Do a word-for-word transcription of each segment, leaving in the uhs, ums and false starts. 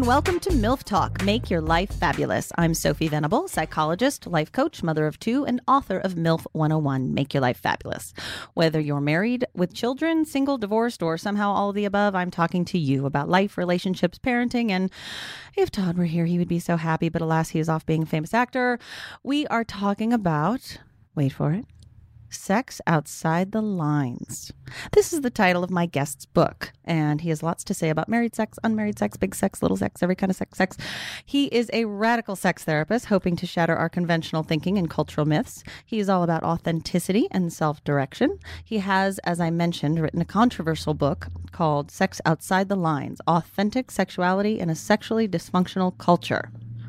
and welcome to MILF Talk, Make Your Life Fabulous. I'm Sophie Venable, psychologist, life coach, mother of two, and author of MILF one oh one, Make Your Life Fabulous. Whether you're married, with children, single, divorced, or somehow all of the above, I'm talking to you about life, relationships, parenting, and if Todd were here, he would be so happy, but alas, he is off being a famous actor. We are talking about, wait for it, Sex Outside the Lines. This is the title of my guest's book, and he has lots to say about married sex, unmarried sex, big sex, little sex, every kind of sex, sex. He is a radical sex therapist hoping to shatter our conventional thinking and cultural myths. He is all about authenticity and self-direction. He has, as I mentioned, written a controversial book called Sex Outside the Lines, Authentic Sexuality in a Sexually Dysfunctional Culture.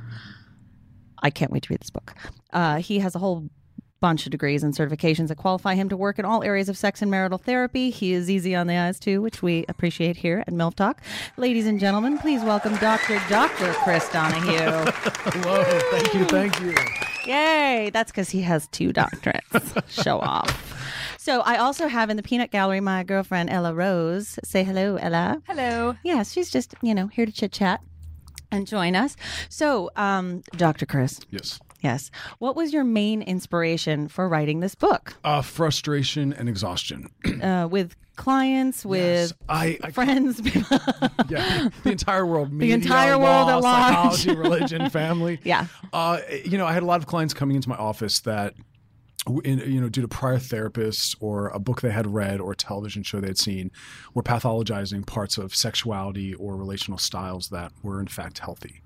I can't wait to read this book. Uh, he has a whole bunch of degrees and certifications that qualify him to work in all areas of sex and marital therapy. He is easy on the eyes, too, which we appreciate here at MILF Talk. Ladies and gentlemen, please welcome Doctor Doctor Chris Donahue. Hello. Thank you. Thank you. Yay. That's because he has two doctorates. Show off. So I also have in the peanut gallery my girlfriend, Ella Rose. Say hello, Ella. Hello. Yeah, she's just, you know, here to chit-chat and join us. So, um, Doctor Chris. Yes. Yes. What was your main inspiration for writing this book? Uh, frustration and exhaustion. uh, with clients, with yes. I, I, friends? yeah, the entire world. Media, the entire world law, at large. Psychology, religion, family. Yeah. Uh, you know, I had a lot of clients coming into my office that, in, you know, due to prior therapists or a book they had read or a television show they had seen, were pathologizing parts of sexuality or relational styles that were in fact healthy.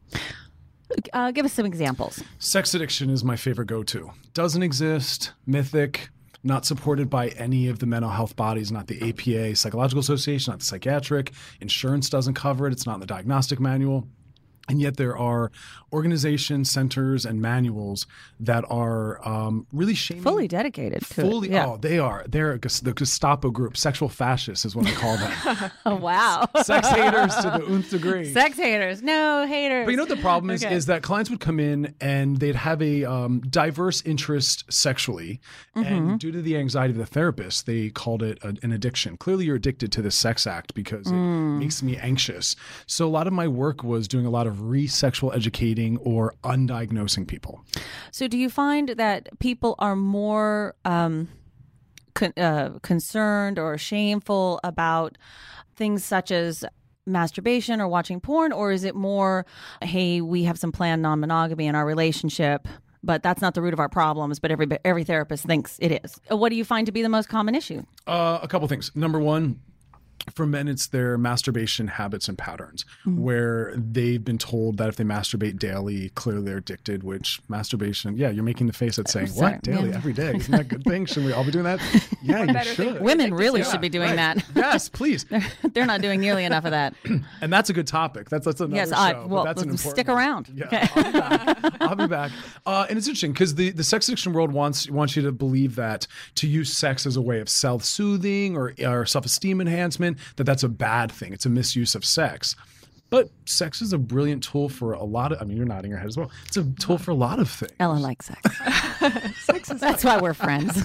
Uh, give us some examples. Sex addiction is my favorite go-to. Doesn't exist, mythic, not supported by any of the mental health bodies, not the A P A, Psychological Association, not the psychiatric. Insurance doesn't cover it. It's not in the diagnostic manual. And yet there are organizations, centers, and manuals that are um, really shaming. Fully dedicated to fully, it. Yeah. Oh, they are. They're the Gestapo group. Sexual fascists is what I call them. Oh, wow. Sex haters to the nth degree. Sex haters. No haters. But you know what the problem is? Okay. Is that clients would come in and they'd have a um, diverse interest sexually. Mm-hmm. And due to the anxiety of the therapist, they called it a, an addiction. Clearly, you're addicted to the sex act because mm. it makes me anxious. So a lot of my work was doing a lot of re-sexual educating or undiagnosing people. So do you find that people are more um, con- uh, concerned or shameful about things such as masturbation or watching porn, or is it more, hey, we have some planned non-monogamy in our relationship, but that's not the root of our problems, but every every therapist thinks it is? What do you find to be the most common issue? Uh, a couple things. Number one, for men, it's their masturbation habits and patterns, mm-hmm. where they've been told that if they masturbate daily, clearly they're addicted, which masturbation, yeah, you're making the face that's saying, Sorry, what, daily, yeah. every day? Isn't that a good thing? Shouldn't we all be doing that? Yeah, you should. Women really yeah, should be doing right. that. Yes, please. they're, they're not doing nearly enough of that. And that's a good topic. That's, that's another yes, show. uh, well, that's an important stick one. around. Yeah, okay. I'll be back. I'll be back. Uh, and it's interesting because the, the sex addiction world wants wants you to believe that to use sex as a way of self-soothing or, or self-esteem enhancement, that that's a bad thing. It's a misuse of sex. But sex is a brilliant tool for a lot of, I mean, you're nodding your head as well. It's a tool for a lot of things. Ella likes sex. sex is That's why we're friends.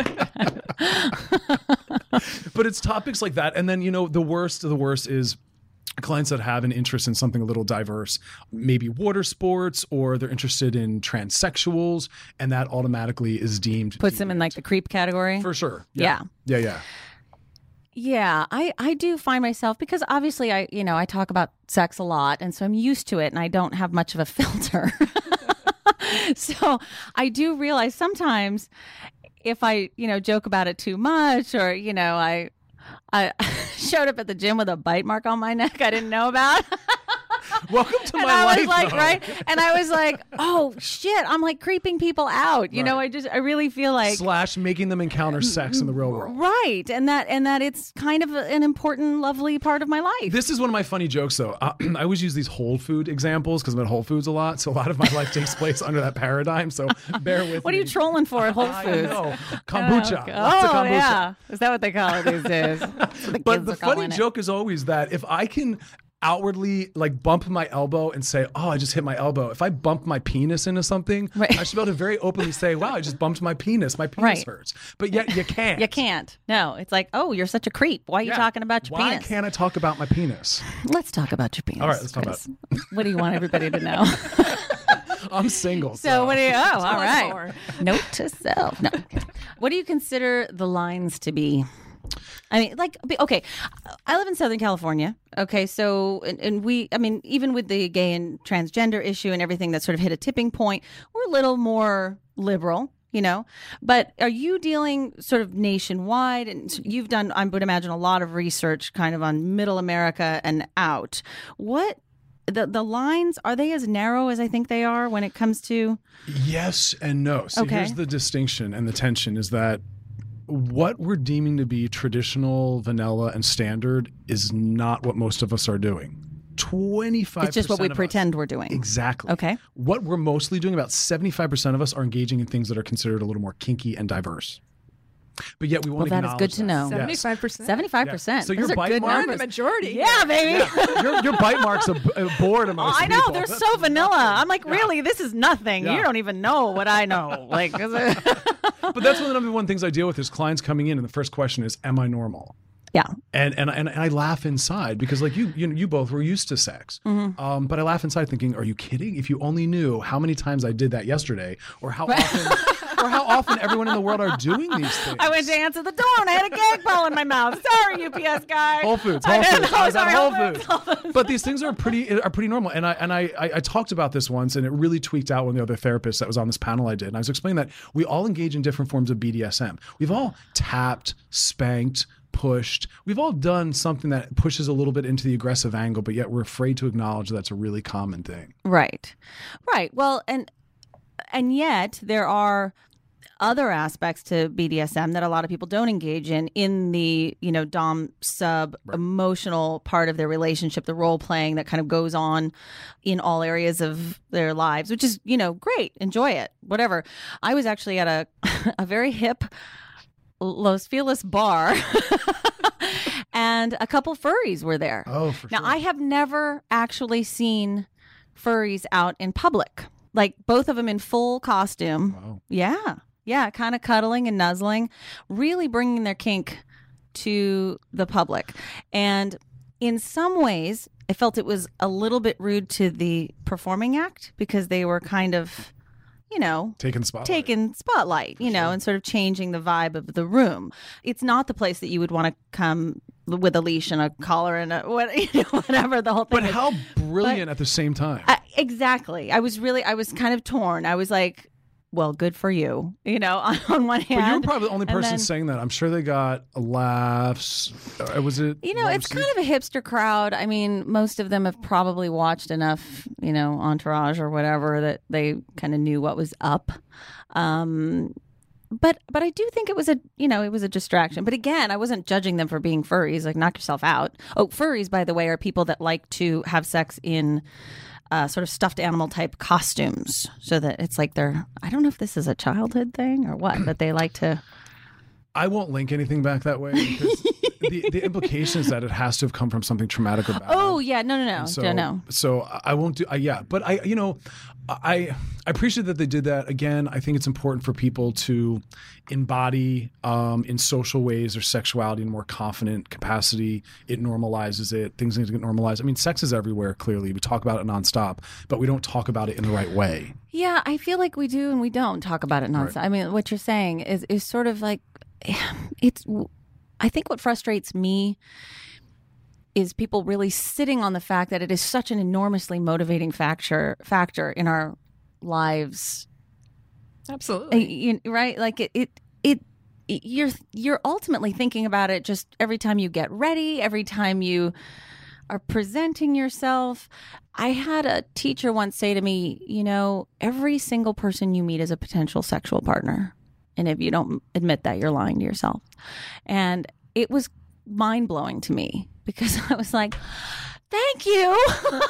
But it's topics like that. And then, you know, the worst of the worst is clients that have an interest in something a little diverse, maybe water sports, or they're interested in transsexuals, and that automatically is deemed. Puts them in like the creep category? For sure. Yeah. Yeah, yeah. yeah. Yeah, I, I do find myself, because obviously I, you know, I talk about sex a lot, and so I'm used to it and I don't have much of a filter. So I do realize sometimes if I, you know, joke about it too much, or, you know, I, I showed up at the gym with a bite mark on my neck I didn't know about. Welcome to and my I life. was like, though. right? And I was like, oh shit, I'm like creeping people out. You Right. know, I just, I really feel like slash making them encounter sex in the real world. Right. And that, and that it's kind of an important, lovely part of my life. This is one of my funny jokes, though. Uh, I always use these Whole Food examples because I'm at Whole Foods a lot. So a lot of my life takes place under that paradigm. So bear with What me. are you trolling for at Whole I Foods? know. Kombucha. Oh, Lots of oh, kombucha. yeah. Is that what they call it these days? That's what the But kids the are funny calling it. joke is always that if I can outwardly like bump my elbow and say, oh, I just hit my elbow. If I bump my penis into something, right. I should be able to very openly say, wow, I just bumped my penis. My penis right. hurts. But yet you can't. You can't. No, it's like, oh, you're such a creep. Why are you yeah. talking about your Why penis? Why can't I talk about my penis? Let's talk about your penis. All right, let's talk Chris. about it. What do you want everybody to know? I'm single. So, so what do you, oh, all right. Note to self. No. What do you consider the lines to be? I mean, like, okay, I live in Southern California. Okay, so, and, and we, I mean, even with the gay and transgender issue and everything that sort of hit a tipping point, we're a little more liberal, you know. But are you dealing sort of nationwide? And you've done, I would imagine, a lot of research kind of on middle America and out. What, the, the lines, are they as narrow as I think they are when it comes to? Yes and no. So okay. here's the distinction and the tension is that what we're deeming to be traditional, vanilla, and standard is not what most of us are doing. twenty-five percent It's just what we of pretend us, we're doing. Exactly. Okay. What we're mostly doing, about seventy-five percent of us are engaging in things that are considered a little more kinky and diverse. But yet we won't well, that is good to that. know. seventy-five percent. seventy-five percent. Yeah. So Those your are bite good mark- numbers. The majority. Yeah, baby. Yeah. your, your bite mark's a, a bored among Oh, I know. people. They're That's so vanilla. nothing. I'm like, really? Yeah. This is nothing. Yeah. You don't even know what I know. Like, is it? But that's one of the number one things I deal with is clients coming in and the first question is, am I normal? Yeah. And, and and and I laugh inside because like you you know, you both were used to sex. Mm-hmm. Um, but I laugh inside thinking, are you kidding? If you only knew how many times I did that yesterday or how often or how often everyone in the world are doing these things. I went to answer the door and I had a gag ball in my mouth. Sorry, U P S guy. Whole Foods, I Whole know, Foods. I was sorry, at Whole Whole Foods. Foods, Whole Foods. But these things are pretty are pretty normal. And I and I, I I talked about this once, and it really tweaked out one of the other therapists that was on this panel I did. And I was explaining that we all engage in different forms of B D S M. We've all tapped, spanked, pushed. We've all done something that pushes a little bit into the aggressive angle, but yet we're afraid to acknowledge that's a really common thing. Right. Right. Well, and and yet there are other aspects to B D S M that a lot of people don't engage in, in the, you know, dom sub right. emotional part of their relationship, the role playing that kind of goes on in all areas of their lives, which is, you know, great. Enjoy it, whatever. I was actually at a, a very hip Los Feliz bar and a couple furries were there. Oh, for now, sure. I have never actually seen furries out in public, like both of them in full costume. Wow. Yeah. Yeah. Kind of cuddling and nuzzling, really bringing their kink to the public. And in some ways, I felt it was a little bit rude to the performing act because they were kind of, you know, taking spotlight, taking spotlight, you know, and sort of changing the vibe of the room. It's not the place that you would want to come with a leash and a collar and a, what, you know, whatever the whole thing. But is. how brilliant But, at the same time. I, exactly. I was really, I was kind of torn. I was like, well, good for you, you know, on, on one hand. But you were probably the only person then, saying that. I'm sure they got laughs. Uh, was it? You know, it's kind of a hipster crowd. I mean, most of them have probably watched enough, you know, Entourage or whatever that they kind of knew what was up. Um, but but I do think it was a, you know, it was a distraction. But again, I wasn't judging them for being furries. Like, knock yourself out. Oh, furries, by the way, are people that like to have sex in Uh, sort of stuffed animal type costumes, so that it's like they're, I don't know if this is a childhood thing or what, but they like to. I won't link anything back that way because the, the implication is that it has to have come from something traumatic or bad. Oh yeah, no, no, no, so, no, no. So I won't do. I, yeah, but I, you know, I I appreciate that they did that. Again, I think it's important for people to embody um, in social ways their sexuality in a more confident capacity. It normalizes it. Things need to get normalized. I mean, sex is everywhere. Clearly, we talk about it nonstop, but we don't talk about it in the right way. Yeah, I feel like we do and we don't talk about it nonstop. Right. I mean, what you're saying is is sort of like it's. I think what frustrates me is people really sitting on the fact that it is such an enormously motivating factor factor in our lives. Absolutely. You, right? Like it, it, it, you're, you're ultimately thinking about it just every time you get ready, every time you are presenting yourself. I had a teacher once say to me, you know, every single person you meet is a potential sexual partner. And if you don't admit that, you're lying to yourself. And it was mind-blowing to me because I was like, thank you.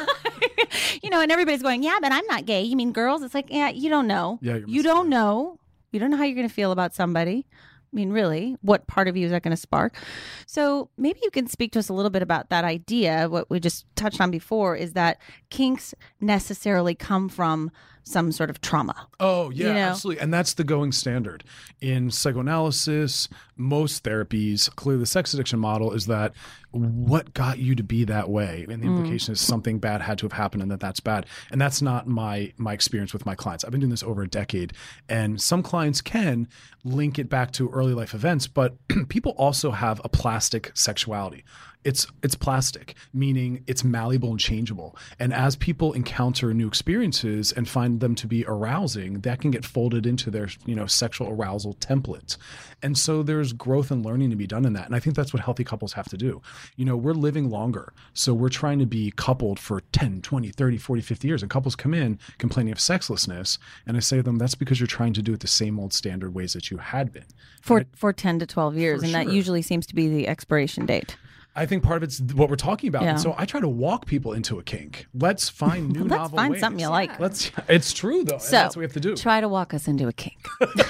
You know, and everybody's going, yeah, but I'm not gay. You mean girls? It's like, yeah, you don't know. Yeah, you don't know. You don't know how you're going to feel about somebody. mean, really, what part of you is that going to spark? So maybe you can speak to us a little bit about that idea. What we just touched on before is that kinks necessarily come from some sort of trauma. Oh, yeah, you know? absolutely. And that's the going standard. In psychoanalysis, most therapies, clearly the sex addiction model is that what got you to be that way? And the implication mm. is something bad had to have happened and that that's bad. And that's not my my experience with my clients. I've been doing this over a decade. And some clients can link it back to early life events, but people also have a plastic sexuality. It's it's plastic, meaning it's malleable and changeable. And as people encounter new experiences and find them to be arousing, that can get folded into their, you know, sexual arousal template. And so there's growth and learning to be done in that. And I think that's what healthy couples have to do. You know, we're living longer. So we're trying to be coupled for ten, twenty, thirty, forty, fifty years. And couples come in complaining of sexlessness. And I say to them, that's because you're trying to do it the same old standard ways that you had been. For, it, for ten to twelve years. And sure. that usually seems to be the expiration date. I think part of it's what we're talking about. Yeah. And so I try to walk people into a kink. Let's find new Let's novel find ways. something you like. Let's. It's true, though. So and that's what we have to do. Try to walk us into a kink.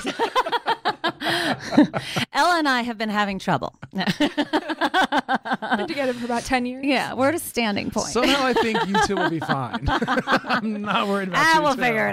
Ella and I have been having trouble. Been together for about ten years. Yeah, we're at a standing point. Somehow I think you two will be fine. I'm not worried about ah, you we'll two. figure it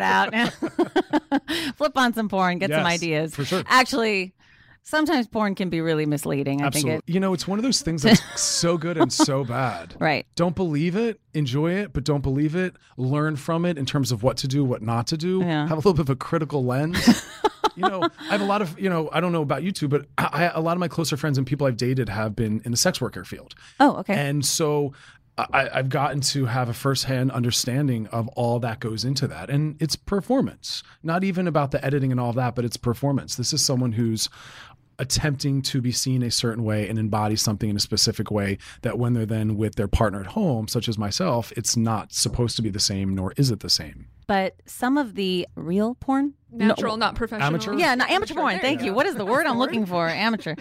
out. Flip on some porn, get Yes, some ideas. for sure. Actually, sometimes porn can be really misleading. I Absolutely. think it. You know, it's one of those things that's so good and so bad. Right. Don't believe it, enjoy it, but don't believe it. Learn from it in terms of what to do, what not to do. Yeah. Have a little bit of a critical lens. You know, I have a lot of, you know, I don't know about you two, but I, a lot of my closer friends and people I've dated have been in the sex worker field. Oh, okay. And so I, I've gotten to have a firsthand understanding of all that goes into that. And it's performance, not even about the editing and all of that, but it's performance. This is someone who's attempting to be seen a certain way and embody something in a specific way that when they're then with their partner at home, such as myself, it's not supposed to be the same, nor is it the same. But some of the real porn, Natural, no, not professional. Amateur? yeah, not amateur porn. There Thank you you. go. What is the word I'm looking for? Amateur.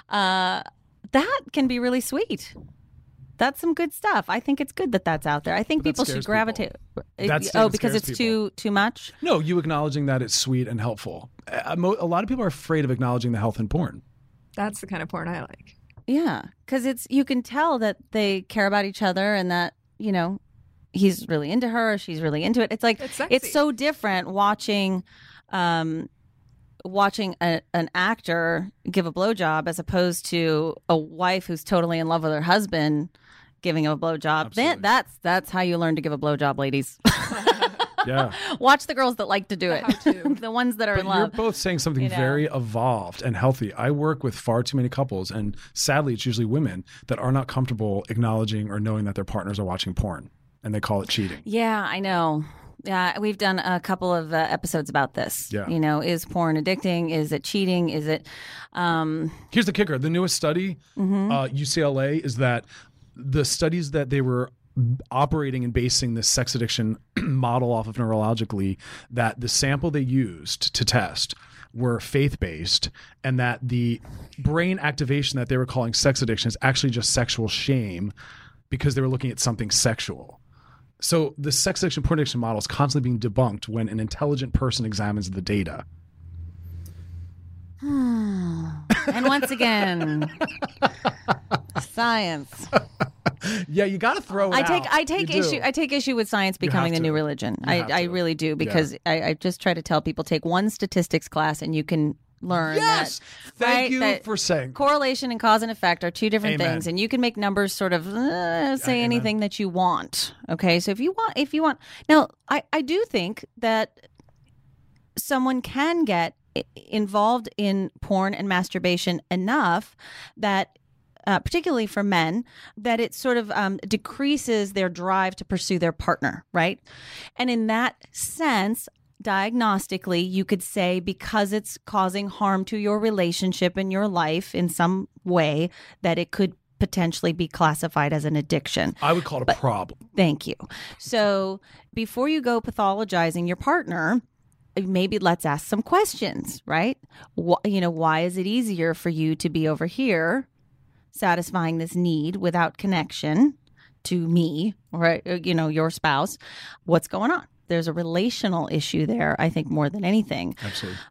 Uh, that can be really sweet. That's some good stuff. I think it's good that that's out there. I think But that people should scares gravitate. It- That's- oh, that because scares it's people. too too much. No, you acknowledging that it's sweet and helpful. A, mo- a lot of people are afraid of acknowledging the health in porn. That's the kind of porn I like. Yeah, because it's you can tell that they care about each other and that you know he's really into her, she's really into it. It's like It's sexy. it's so different watching, um, watching a, an actor give a blowjob as opposed to a wife who's totally in love with her husband giving him a blowjob. Absolutely. That, that's that's how you learn to give a blowjob, ladies. Yeah. Watch the girls that like to do The it, how-to. the ones that are But in you're love. both saying something you know? very evolved and healthy. I work with far too many couples, and sadly, it's usually women that are not comfortable acknowledging or knowing that their partners are watching porn, and they call it cheating. Yeah, I know. Yeah, we've done a couple of uh, episodes about this. Yeah. You know, is porn addicting? Is it cheating? Is it? Um, Here's the kicker. The newest study, Mm-hmm. uh, U C L A, is that the studies that they were operating and basing this sex addiction model off of neurologically, that the sample they used to test were faith-based, and that the brain activation that they were calling sex addiction is actually just sexual shame because they were looking at something sexual. So the sex addiction, porn addiction model is constantly being debunked when an intelligent person examines the data. and once again, science. Yeah, you got to throw it I take out. I take You do. issue I take issue with science becoming the to. new religion. You I, have I to. really do because I, I just try to tell people take one statistics class and you can learn Yes. that. Thank right, you that for saying. correlation and cause and effect are two different Amen. things, and you can make numbers sort of uh, say Amen. anything that you want. Okay, so if you want, if you want, now I I do think that someone can get i- involved in porn and masturbation enough that. Uh, particularly for men, that it sort of um, decreases their drive to pursue their partner, right? And in that sense, diagnostically, you could say because it's causing harm to your relationship and your life in some way, that it could potentially be classified as an addiction. I would call it a problem. Thank you. So before you go pathologizing your partner, maybe let's ask some questions, right? Wh- you know, why is it easier for you to be over here satisfying this need without connection to me or, you know, your spouse? What's going on? There's a relational issue there, I think, more than anything. Absolutely.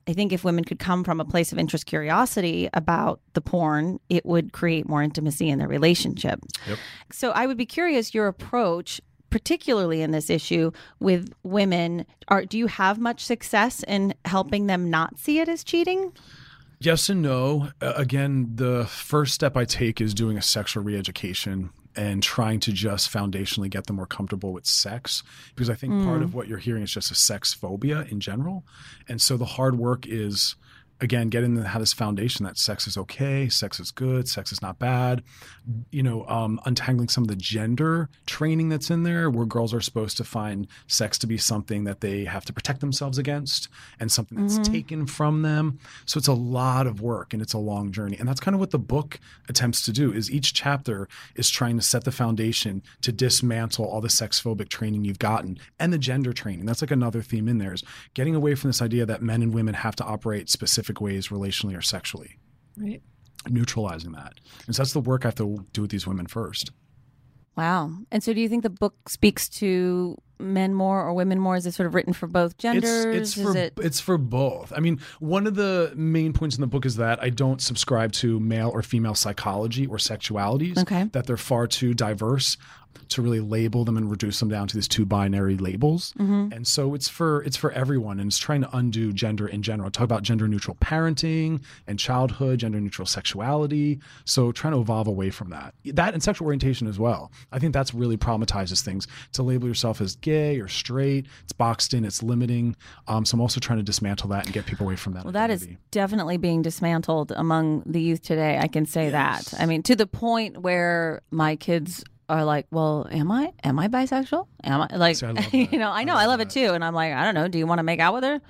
I think if women could come from a place of interest, curiosity about the porn, it would create more intimacy in their relationship. Yep. So I would be curious your approach, particularly in this issue with women. Are do you have much success in helping them not see it as cheating? Yes and no. Uh, again, the first step I take is doing a sexual re-education and trying to just foundationally get them more comfortable with sex, because I think mm. part of what you're hearing is just a sex phobia in general. And so the hard work is, again, getting them to have this foundation that sex is okay, sex is good, sex is not bad. You know, um, untangling some of the gender training that's in there, where girls are supposed to find sex to be something that they have to protect themselves against and something that's mm-hmm. taken from them. So it's a lot of work and it's a long journey. And that's kind of what the book attempts to do, is each chapter is trying to set the foundation to dismantle all the sex phobic training you've gotten and the gender training. That's like another theme in there, is getting away from this idea that men and women have to operate specific ways relationally or sexually. Right. Neutralizing that. And so that's the work I have to do with these women first. Wow. And so do you think the book speaks to men more or women more? Is it sort of written for both genders? It's, it's, for, it... it's for both. I mean, one of the main points in the book is that I don't subscribe to male or female psychology or sexualities, okay. that they're far too diverse to really label them and reduce them down to these two binary labels. Mm-hmm. And so it's for it's for everyone, and it's trying to undo gender in general. Talk about gender neutral parenting and childhood, gender neutral sexuality. So trying to evolve away from that. That and sexual orientation as well. I think that's really problematizes things. To label yourself as gay or straight, it's boxed in, it's limiting. Um, so I'm also trying to dismantle that and get people away from that. Well, identity. That is definitely being dismantled among the youth today. I can say yes. that. I mean, to the point where my kids are like, well, am I am I bisexual? Am I like, See, I love you know, I know, I love, I love it too. And I'm like, I don't know, do you want to make out with her?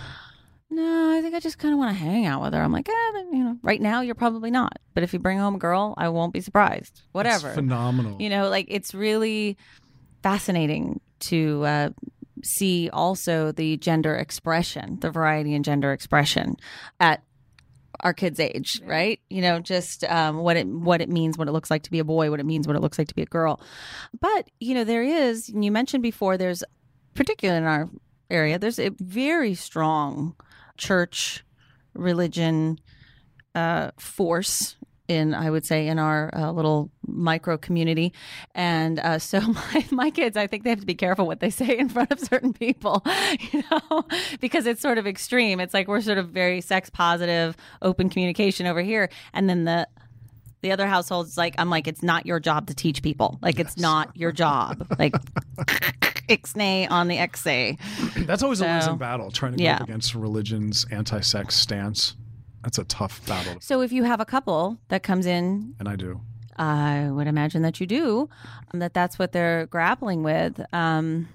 No, I think I just kind of want to hang out with her. I'm like, eh, you know, right now you're probably not. But if you bring home a girl, I won't be surprised. Whatever. That's phenomenal. You know, like it's really fascinating to uh, see also the gender expression, the variety in gender expression at our kids' age, right? You know, just um, what it what it means, what it looks like to be a boy, what it means, what it looks like to be a girl. But, you know, there is, and you mentioned before, there's, particularly in our area, there's a very strong church, religion uh, force in, I would say, in our uh, little micro community. And uh, so my, my kids, I think they have to be careful what they say in front of certain people, you know, because it's sort of extreme. It's like we're sort of very sex positive, open communication over here. And then the the other households, like, I'm like, it's not your job to teach people. Like, yes. It's not your job. Like, ixnay on the X-ay. That's always so, a losing battle, trying to go yeah. up against religion's anti-sex stance. That's a tough battle. So if you have a couple that comes in, and I do, I would imagine that you do, um, that that's what they're grappling with. Um,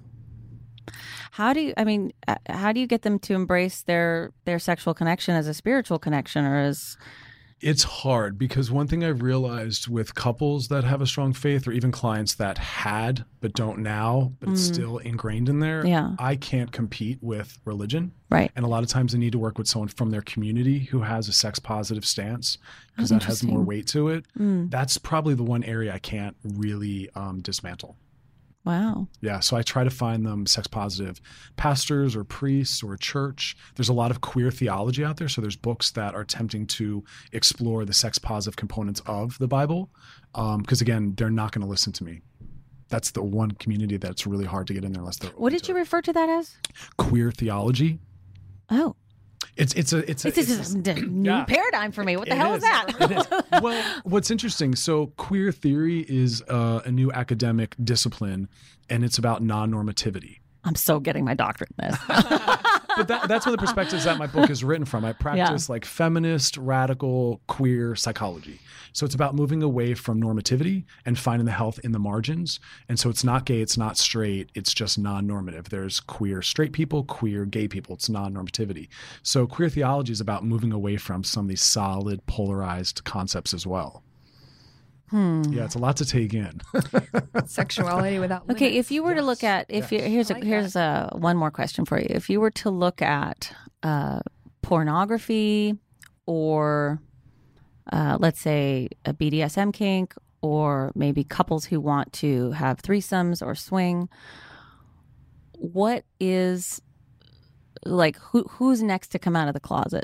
how do you, I mean, uh, how do you get them to embrace their, their sexual connection as a spiritual connection, or as... It's hard, because one thing I've realized with couples that have a strong faith, or even clients that had but don't now, but it's mm. still ingrained in there, yeah. I can't compete with religion. Right. And a lot of times I need to work with someone from their community who has a sex positive stance, because that has more weight to it. Mm. That's probably the one area I can't really um, dismantle. Wow. Yeah. So I try to find them sex positive pastors or priests or a church. There's a lot of queer theology out there. So there's books that are attempting to explore the sex positive components of the Bible. Um, because again, they're not going to listen to me. That's the one community that's really hard to get in there unless they're. What did you it. refer to that as? Queer theology. Oh. It's it's a it's a, it's, it's a, a new yeah. paradigm for me. What the it hell is. is that? It is. Well, what's interesting, so queer theory is uh, a new academic discipline, and it's about non-normativity. I'm so getting my doctorate in this. But that, that's one of the perspectives that my book is written from. I practice yeah. like feminist, radical, queer psychology. So it's about moving away from normativity and finding the health in the margins. And so it's not gay, it's not straight, it's just non-normative. There's queer straight people, queer gay people. It's non-normativity. So queer theology is about moving away from some of these solid, polarized concepts as well. Hmm. Yeah, it's a lot to take in. Sexuality without limits. Okay, if you were yes. to look at, if yes. you, here's a, like here's a, one more question for you. If you were to look at uh, pornography, or uh, let's say a B D S M kink, or maybe couples who want to have threesomes or swing, what is like who who's next to come out of the closet?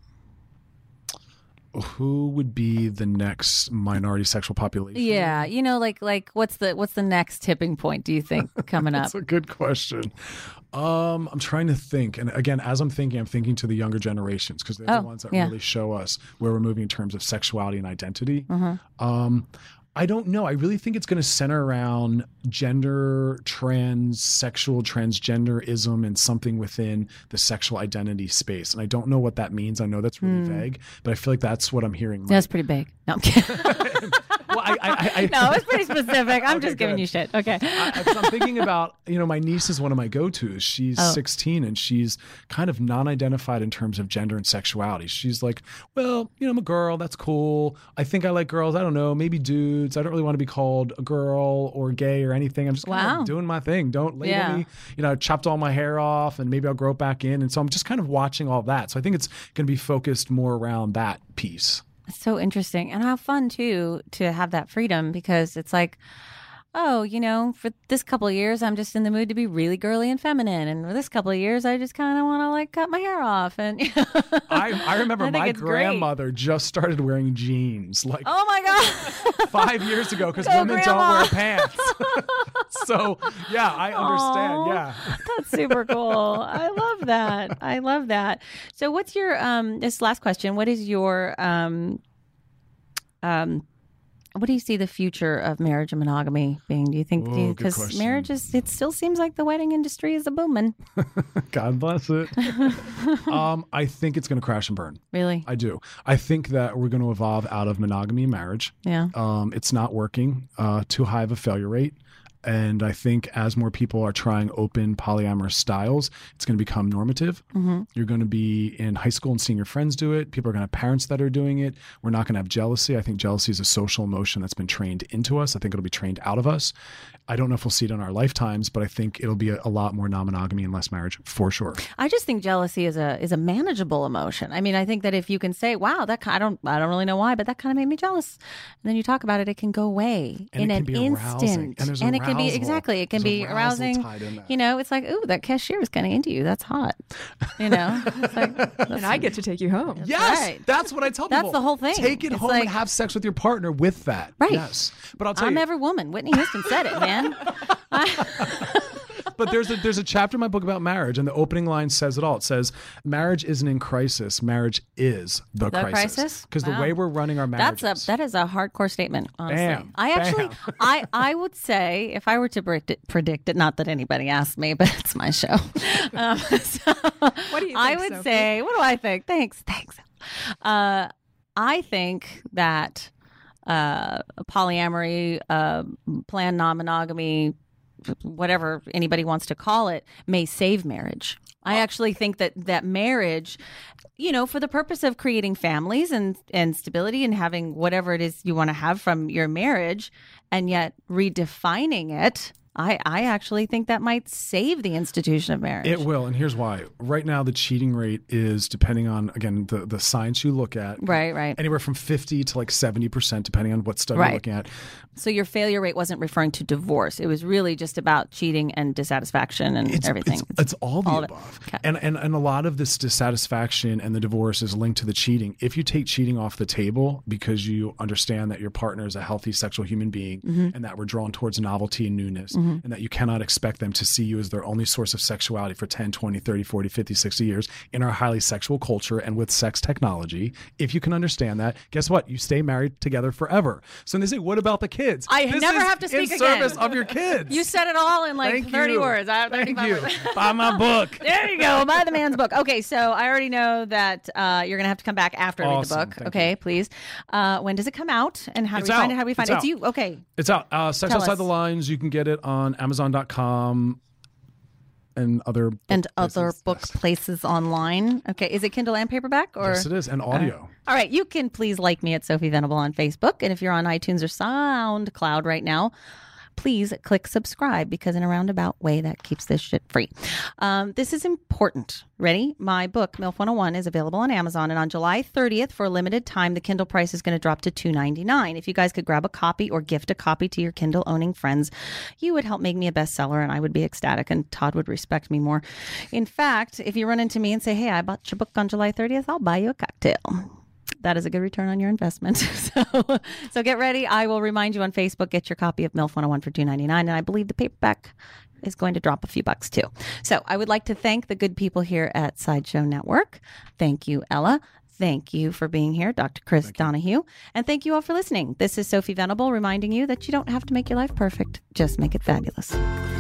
Who would be the next minority sexual population? Yeah, you know, like like what's the what's the next tipping point? Do you think coming up? That's a good question. Um, I'm trying to think, and again, as I'm thinking, I'm thinking to the younger generations because they're Oh, the ones that yeah. really show us where we're moving in terms of sexuality and identity. Mm-hmm. Um, I don't know. I really think it's going to center around gender, trans, sexual transgenderism, and something within the sexual identity space. And I don't know what that means. I know that's really vague, but I feel like that's what I'm hearing. That's pretty big. No, I'm kidding. Well, I, I, I, No, it's pretty specific. I'm Okay, just giving good. you shit. Okay. I, 'cause I'm thinking about, you know, my niece is one of my go-tos. She's Oh. sixteen and she's kind of non-identified in terms of gender and sexuality. She's like, well, you know, I'm a girl. That's cool. I think I like girls. I don't know, maybe dudes. I don't really want to be called a girl or gay or anything. I'm just kind Wow. of doing my thing. Don't label Yeah. me. You know, I chopped all my hair off and maybe I'll grow it back in. And so I'm just kind of watching all that. So I think it's going to be focused more around that piece. It's so interesting and how fun too to have that freedom because it's like, oh, you know, for this couple of years, I'm just in the mood to be really girly and feminine. And for this couple of years, I just kind of want to like cut my hair off. And I, I remember I think my it's great. grandmother just started wearing jeans like Oh my God. five years ago because Go, women Grandma. don't wear pants. So, yeah, I understand. Aw, Yeah. That's super cool. I love that. I love that. So what's your um this last question, what is your um um what do you see the future of marriage and monogamy being? Do you think Oh, good because question. marriage is it still seems like the wedding industry is a booming. God bless it. um, I think it's going to crash and burn. Really? I do. I think that we're going to evolve out of monogamy in marriage. Yeah. Um, it's not working. Uh, too high of a failure rate. And I think as more people are trying open polyamorous styles, it's going to become normative. Mm-hmm. You're going to be in high school and seeing your friends do it. People are going to have parents that are doing it. We're not going to have jealousy. I think jealousy is a social emotion that's been trained into us. I think it'll be trained out of us. I don't know if we'll see it in our lifetimes, but I think it'll be a, a lot more non-monogamy and less marriage for sure. I just think jealousy is a is a manageable emotion. I mean, I think that if you can say, "Wow, that ki- I don't I don't really know why, but that kind of made me jealous," and then you talk about it, it can go away And in it an can be arousing. instant, And there's it can be arousal. exactly it can There's be arousal arousing. tied in that. You know, it's like, "Ooh, that cashier is kind of into you. That's hot." You know, it's like, that's, And I get to take you home. Yes, right. that's what I tell That's people. the whole thing. Take it It's home like- and have sex with your partner with that. Right. Yes, but I'll tell I'm you. every woman. Whitney Houston said it, man. But there's a there's a chapter in my book about marriage, and the opening line says it all. It says, "Marriage isn't in crisis. Marriage is the, The crisis? Because Wow. the way we're running our marriages." That's a that is a hardcore statement. Honestly, Bam. I actually, Bam. I I would say if I were to predict it, predict it, not that anybody asked me, but it's my show. Um, so What do you I think, would Sophie? say, what do I think? Thanks, thanks. Uh, I think that uh, polyamory, uh, planned non-monogamy, whatever anybody wants to call it, may save marriage. I actually think that that marriage, you know, for the purpose of creating families and, and stability and having whatever it is you want to have from your marriage, and yet redefining it, I, I actually think that might save the institution of marriage. It will, and here's why. Right now, the cheating rate is, depending on, again, the, the science you look at, Right, right. anywhere from fifty to like seventy percent, depending on what study Right. you're looking at. So your failure rate wasn't referring to divorce. It was really just about cheating and dissatisfaction and It's, everything. It's, it's all the all of it. above. Okay. And, and and a lot of this dissatisfaction and the divorce is linked to the cheating. If you take cheating off the table because you understand that your partner is a healthy sexual human being Mm-hmm. and that we're drawn towards novelty and newness and that you cannot expect them to see you as their only source of sexuality for ten, twenty, thirty, forty, fifty, sixty years in our highly sexual culture and with sex technology, if you can understand that, guess what? You stay married together forever. So they say, what about the kids? I This never is have to speak in again. service of your kids. You said it all in like Thank thirty you. words. I have Thank thirty-five you. words. Buy my book. There you go. Buy the man's book. Okay, so I already know that uh, you're going to have to come back after I read the Awesome. book. Thank okay, you. please. Uh, when does it come out? And how do It's we find out. it? How do we find It's it? It's out. you. Okay. It's out. Uh, Sex Tell Outside us. the Lines. You can get it on Amazon dot com and other book And other places. book Yes. places online. Okay, is it Kindle and paperback? Or Yes, it is. And audio. All right, you can please like me at Sophie Venable on Facebook. And if you're on iTunes or SoundCloud right now, please click subscribe because in a roundabout way that keeps this shit free. Um, this is important. Ready? My book, MILF one oh one, is available on Amazon, and on July thirtieth, for a limited time, the Kindle price is going to drop to two dollars and ninety-nine cents. If you guys could grab a copy or gift a copy to your Kindle-owning friends, you would help make me a bestseller, and I would be ecstatic, and Todd would respect me more. In fact, if you run into me and say, hey, I bought your book on July thirtieth, I'll buy you a cocktail. That is a good return on your investment. so, so get ready. I will remind you on Facebook, get your copy of MILF one oh one for two dollars and ninety-nine cents, and I believe the paperback is going to drop a few bucks too. So I would like to thank the good people here at Sideshow Network. Thank you, Ella. Thank you for being here, Doctor Chris thank Donahue. You. And thank you all for listening. This is Sophie Venable reminding you that you don't have to make your life perfect. Just make it fabulous.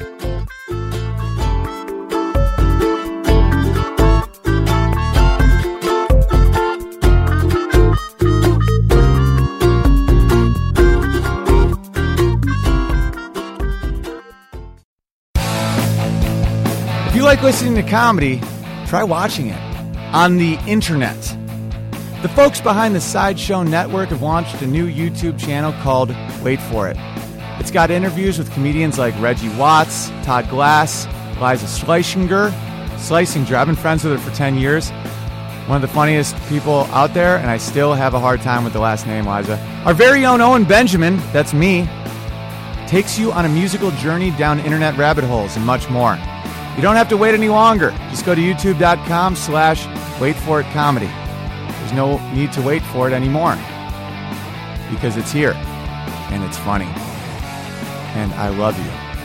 If you like listening to comedy, try watching it on the internet. The folks behind the Sideshow Network have launched a new YouTube channel called Wait For It. It's got interviews with comedians like Reggie Watts, Todd Glass, Liza Schlesinger. Schlesinger, I've been friends with her for ten years. One of the funniest people out there, and I still have a hard time with the last name, Liza. Our very own Owen Benjamin, that's me, takes you on a musical journey down internet rabbit holes and much more. You don't have to wait any longer. Just go to youtube.com slash wait for it comedy. There's no need to wait for it anymore because it's here and it's funny. And I love you.